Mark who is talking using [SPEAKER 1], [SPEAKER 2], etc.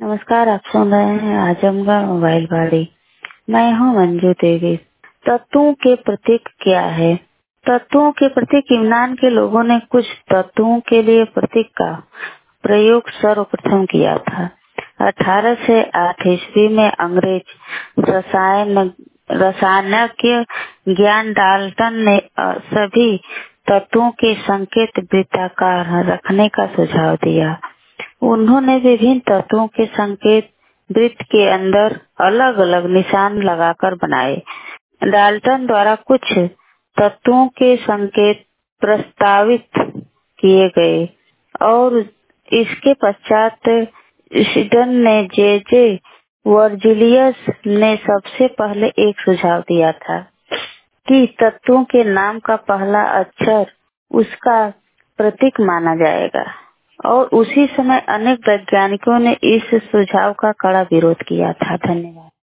[SPEAKER 1] नमस्कार, आप सुन रहे हैं आजमगढ़ मोबाइल वाड़ी। मैं हूँ मंजू देवी। तत्वों के प्रतीक क्या है? तत्वों के प्रतीक यूनान के लोगों ने कुछ तत्वों के लिए प्रतीक का प्रयोग सर्वप्रथम किया था। 18 से 8 ईस्वी में अंग्रेज रसायनज्ञ ज्ञान डाल्टन ने सभी तत्वों के संकेत वृत्ताकार रखने का सुझाव दिया। उन्होंने विभिन्न तत्वों के संकेत वृत्त के अंदर अलग अलग निशान लगाकर बनाए। डाल्टन द्वारा कुछ तत्वों के संकेत प्रस्तावित किए गए और इसके पश्चात स्वीडन ने जे वर्जिलियस ने सबसे पहले एक सुझाव दिया था कि तत्वों के नाम का पहला अक्षर उसका प्रतीक माना जाएगा और उसी समय अनेक वैज्ञानिकों ने इस सुझाव का कड़ा विरोध किया था। धन्यवाद।